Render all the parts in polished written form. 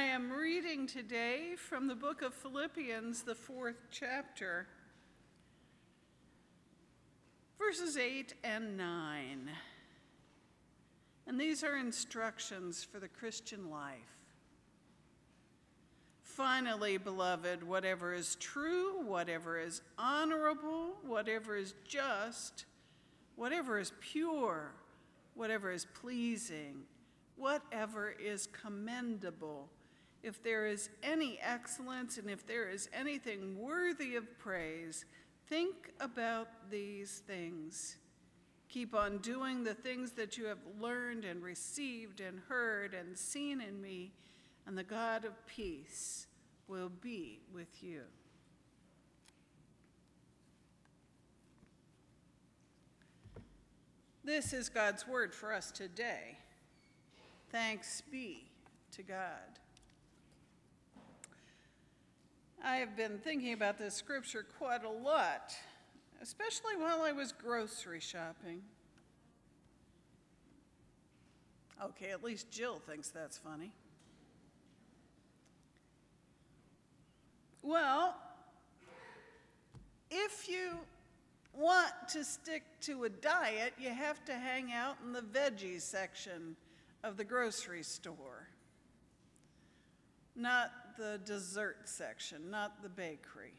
am reading today from the book of Philippians, the 4th chapter, verses 8 and 9. And these are instructions for the Christian life. Finally, beloved, whatever is true, whatever is honorable, whatever is just, whatever is pure, whatever is pleasing, whatever is commendable, if there is any excellence and if there is anything worthy of praise, think about these things. Keep on doing the things that you have learned and received and heard and seen in me, and the God of peace will be with you. This is God's word for us today. Thanks be to God. I have been thinking about this scripture quite a lot, especially while I was grocery shopping. Okay, at least Jill thinks that's funny. Well, if you want to stick to a diet, you have to hang out in the veggies section of the grocery store, not the dessert section, not the bakery.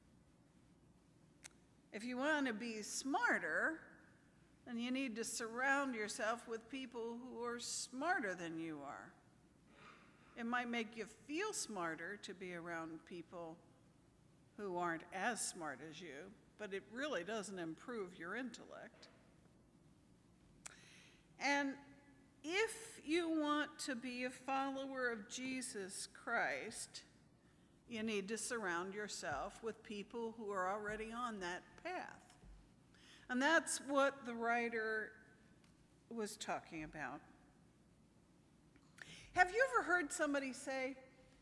If you want to be smarter, then you need to surround yourself with people who are smarter than you are. It might make you feel smarter to be around people who aren't as smart as you, but it really doesn't improve your intellect. And if you want to be a follower of Jesus Christ, you need to surround yourself with people who are already on that path. And that's what the writer was talking about. Have you ever heard somebody say,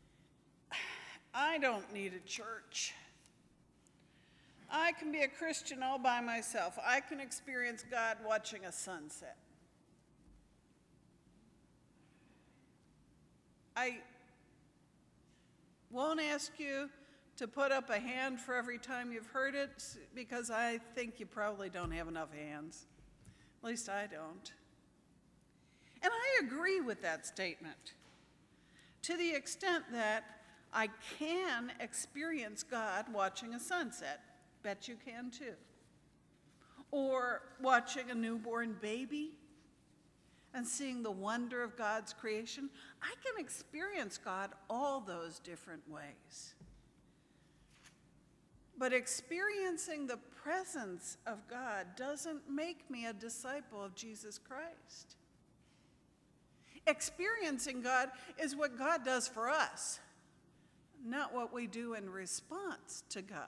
I don't need a church. I can be a Christian all by myself. I can experience God watching a sunset. I won't ask you to put up a hand for every time you've heard it, because I think you probably don't have enough hands. At least I don't. And I agree with that statement, to the extent that I can experience God watching a sunset. Bet you can too. Or watching a newborn baby and seeing the wonder of God's creation. I can experience God all those different ways. But experiencing the presence of God doesn't make me a disciple of Jesus Christ. Experiencing God is what God does for us, not what we do in response to God.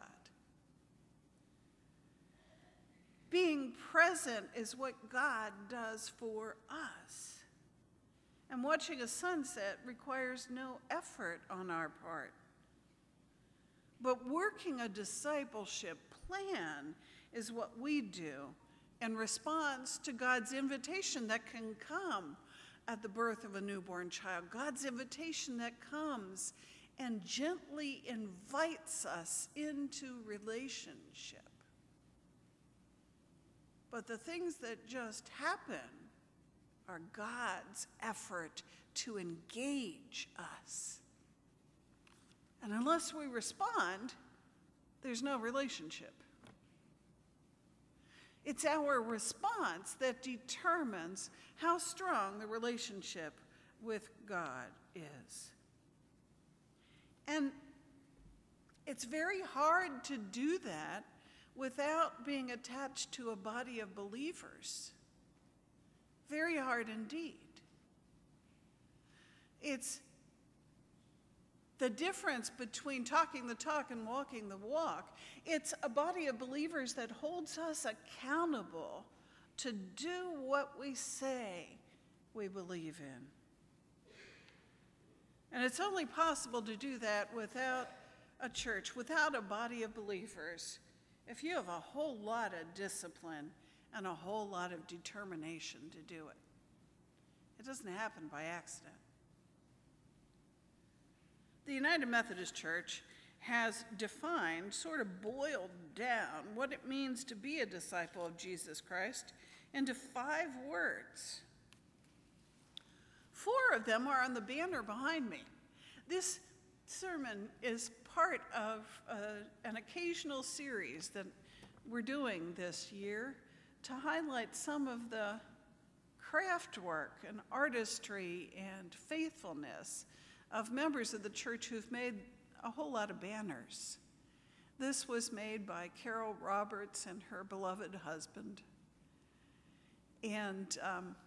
Being present is what God does for us. And watching a sunset requires no effort on our part. But working a discipleship plan is what we do in response to God's invitation that can come at the birth of a newborn child. God's invitation that comes and gently invites us into relationship. But the things that just happen are God's effort to engage us. And unless we respond, there's no relationship. It's our response that determines how strong the relationship with God is. And it's very hard to do that without being attached to a body of believers. Very hard indeed. It's the difference between talking the talk and walking the walk. It's a body of believers that holds us accountable to do what we say we believe in. And it's only possible to do that without a church, without a body of believers, if you have a whole lot of discipline and a whole lot of determination to do it. It doesn't happen by accident. The United Methodist Church has defined, sort of boiled down, what it means to be a disciple of Jesus Christ into 5 words. 4 of them are on the banner behind me. This sermon is part of an occasional series that we're doing this year to highlight some of the craft work and artistry and faithfulness of members of the church who've made a whole lot of banners. This was made by Carol Roberts and her beloved husband. And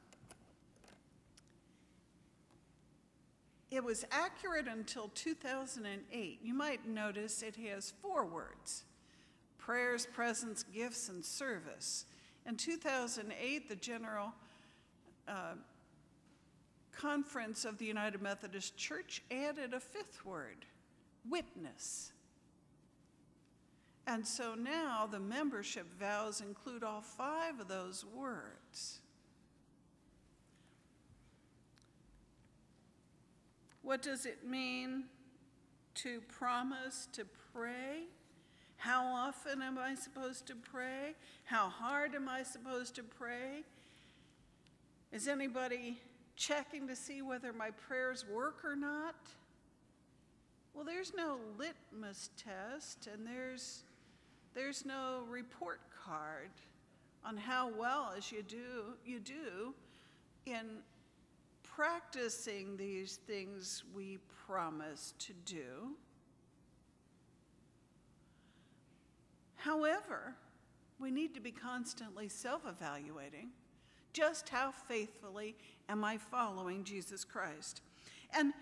it was accurate until 2008. You might notice it has 4 words: prayers, presence, gifts, and service. In 2008, the General Conference of the United Methodist Church added a 5th word: witness. And so now the membership vows include all 5 of those words. What does it mean to promise to pray? How often am I supposed to pray? How hard am I supposed to pray? Is anybody checking to see whether my prayers work or not? Well, there's no litmus test, and there's no report card on how well as you do in practicing these things we promise to do. However, we need to be constantly self-evaluating. Just how faithfully am I following Jesus Christ? And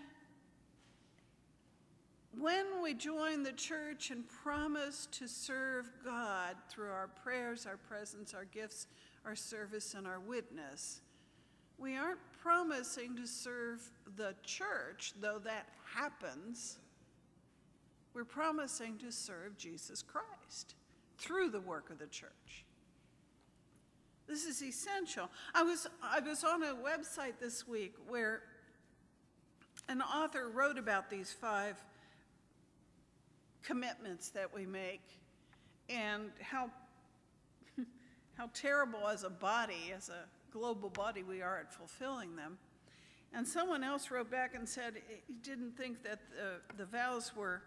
when we join the church and promise to serve God through our prayers, our presence, our gifts, our service, and our witness, we aren't promising to serve the church, though that happens. We're promising to serve Jesus Christ through the work of the church. This is essential. I was on a website this week where an author wrote about these 5 commitments that we make and how terrible as a body, as a global body, we are at fulfilling them. And someone else wrote back and said he didn't think that the vows were,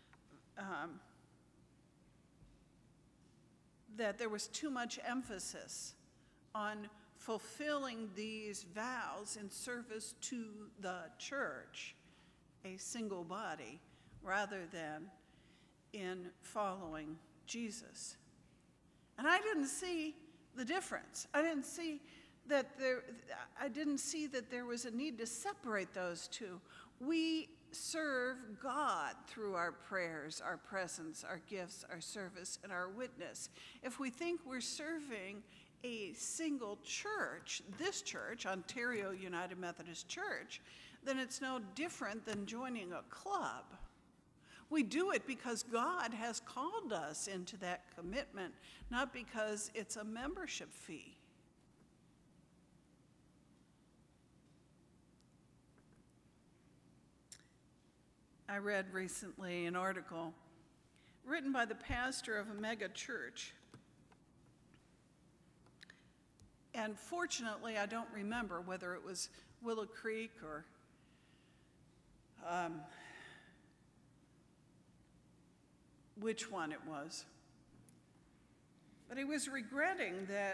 that there was too much emphasis on fulfilling these vows in service to the church, a single body, rather than in following Jesus. And I didn't see the difference. I didn't see that there was a need to separate those two. We serve God through our prayers, our presence, our gifts, our service, and our witness. If we think we're serving a single church, this church, Ontario United Methodist Church, then it's no different than joining a club. We do it because God has called us into that commitment, not because it's a membership fee. I read recently an article written by the pastor of a mega church. And fortunately, I don't remember whether it was Willow Creek or which one it was. But he was regretting that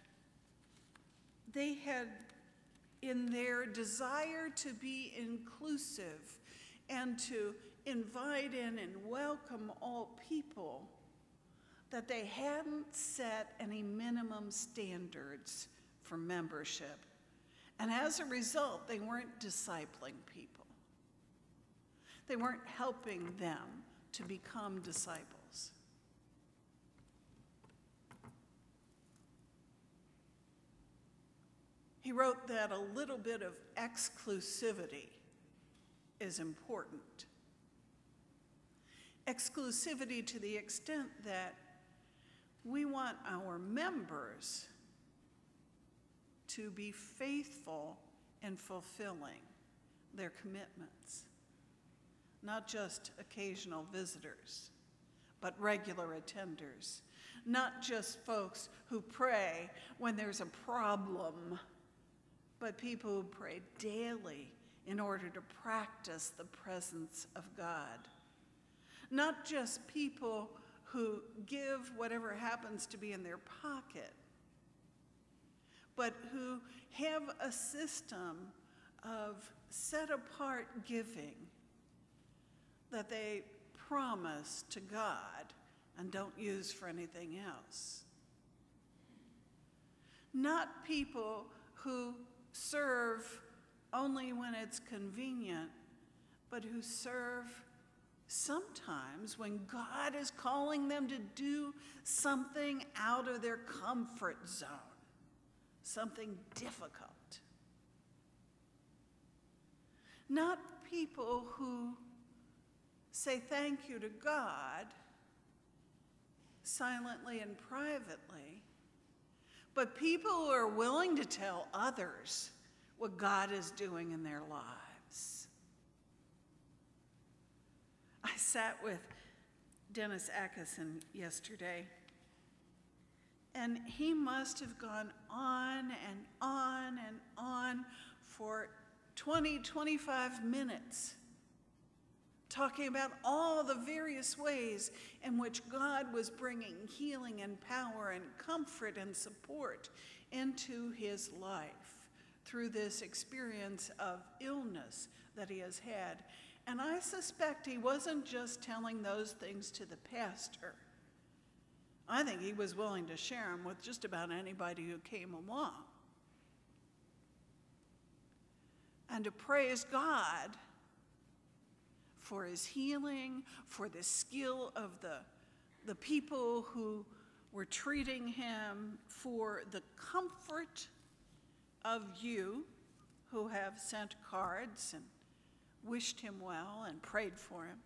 they had, in their desire to be inclusive and to invite in and welcome all people, that they hadn't set any minimum standards for membership. And as a result, they weren't discipling people. They weren't helping them to become disciples. He wrote that a little bit of exclusivity is important. Exclusivity to the extent that we want our members to be faithful in fulfilling their commitments. not just occasional visitors, but regular attenders, not just folks who pray when there's a problem, but people who pray daily in order to practice the presence of God. Not just people who give whatever happens to be in their pocket, but who have a system of set-apart giving that they promise to God and don't use for anything else. Not people who serve only when it's convenient, but who serve sometimes when God is calling them to do something out of their comfort zone, something difficult. Not people who say thank you to God silently and privately, but people who are willing to tell others what God is doing in their lives. I sat with Dennis Atkinson yesterday, and he must have gone on and on and on for 20, 25 minutes, talking about all the various ways in which God was bringing healing and power and comfort and support into his life through this experience of illness that he has had. And I suspect he wasn't just telling those things to the pastor. I think he was willing to share them with just about anybody who came along. And to praise God for his healing, for the skill of the people who were treating him, for the comfort of you who have sent cards and wished him well and prayed for him.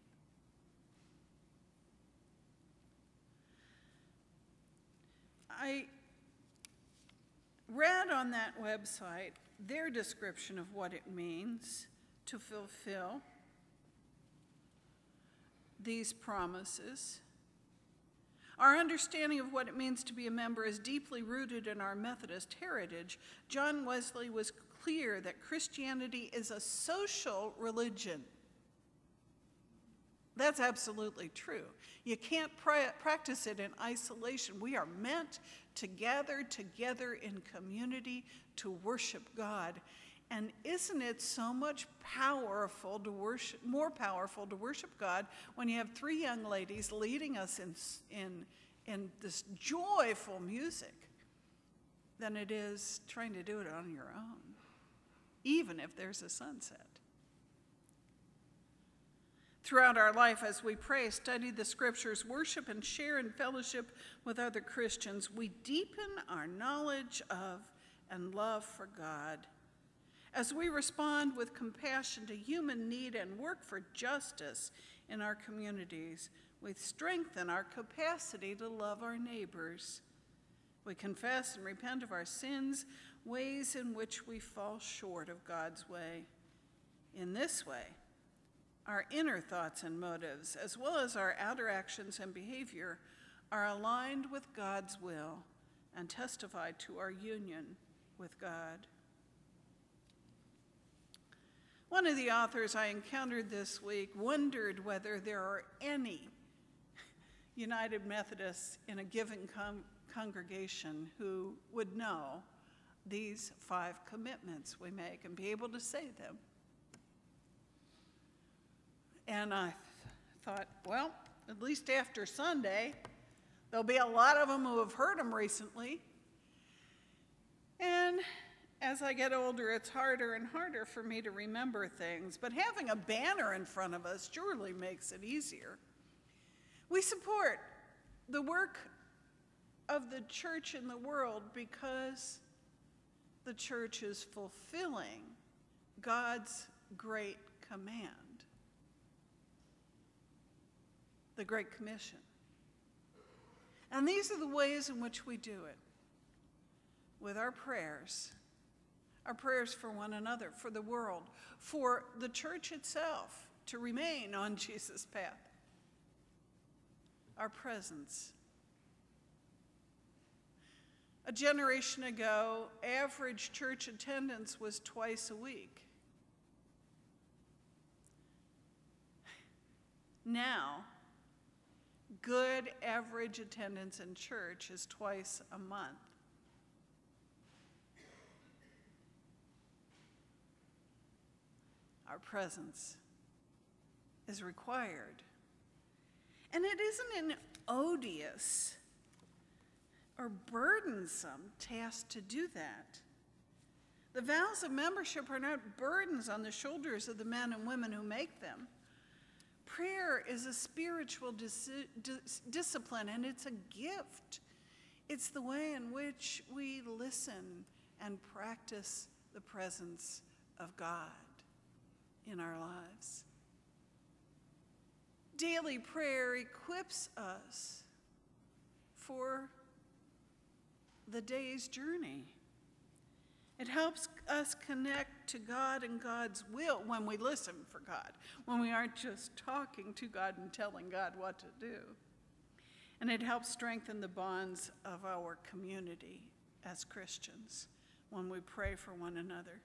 I read on that website their description of what it means to fulfill these promises. Our understanding of what it means to be a member is deeply rooted in our Methodist heritage. John Wesley was clear that Christianity is a social religion. That's absolutely true. You can't practice it in isolation. We are meant to gather together in community to worship God. And isn't it so much powerful to worship, more powerful to worship God when you have three young ladies leading us in this joyful music than it is trying to do it on your own, even if there's a sunset. Throughout our life, as we pray, study the scriptures, worship, and share in fellowship with other Christians, we deepen our knowledge of and love for God. As we respond with compassion to human need and work for justice in our communities, we strengthen our capacity to love our neighbors. We confess and repent of our sins, ways in which we fall short of God's way. In this way, our inner thoughts and motives, as well as our outer actions and behavior, are aligned with God's will and testify to our union with God. One of the authors I encountered this week wondered whether there are any United Methodists in a given congregation who would know these 5 commitments we make and be able to say them. And I thought, well, at least after Sunday, there'll be a lot of them who have heard them recently. And as I get older, it's harder and harder for me to remember things, but having a banner in front of us surely makes it easier. We support the work of the church in the world because the church is fulfilling God's great command, the Great Commission. And these are the ways in which we do it, with our prayers for one another, for the world, for the church itself, to remain on Jesus' path. Our presence. A generation ago, average church attendance was twice a week. Now, good average attendance in church is twice a month. Our presence is required. And it isn't an odious or burdensome task to do that. The vows of membership are not burdens on the shoulders of the men and women who make them. Prayer is a spiritual discipline, and it's a gift. It's the way in which we listen and practice the presence of God in our lives. Daily prayer equips us for the day's journey. It helps us connect to God and God's will when we listen for God, when we aren't just talking to God and telling God what to do. And it helps strengthen the bonds of our community as Christians when we pray for one another.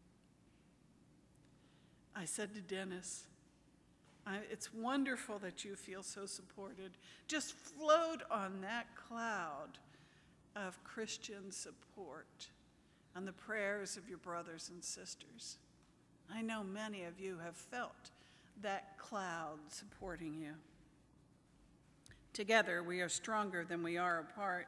I said to Dennis, it's wonderful that you feel so supported. Just float on that cloud of Christian support and the prayers of your brothers and sisters. I know many of you have felt that cloud supporting you. Together, we are stronger than we are apart.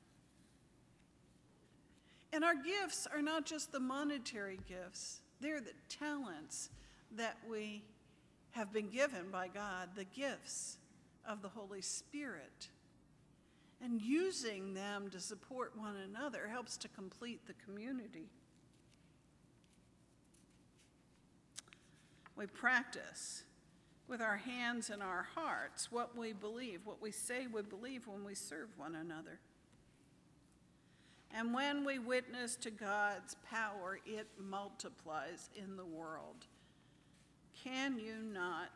And our gifts are not just the monetary gifts. They're the talents that we have been given by God, the gifts of the Holy Spirit. And using them to support one another helps to complete the community. We practice with our hands and our hearts what we believe, what we say we believe when we serve one another. And when we witness to God's power, it multiplies in the world. Can you not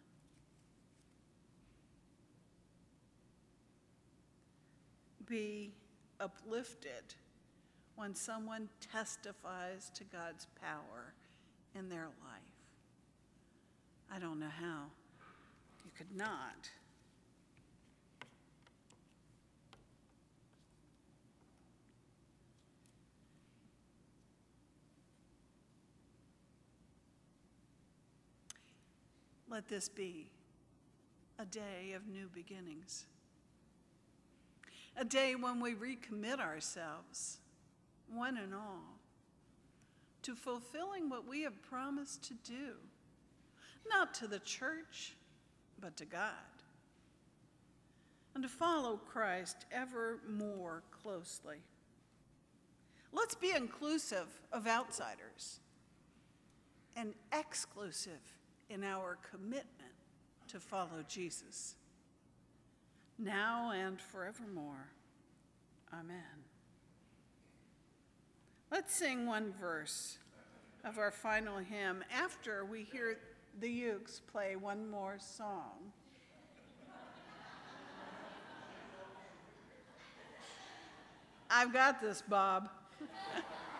be uplifted when someone testifies to God's power in their life? I don't know how. You could not. Let this be a day of new beginnings. A day when we recommit ourselves, one and all, to fulfilling what we have promised to do, not to the church, but to God, and to follow Christ ever more closely. Let's be inclusive of outsiders and exclusive in our commitment to follow Jesus, now and forevermore. Amen. Let's sing one verse of our final hymn after we hear the Ukes play one more song. I've got this, Bob.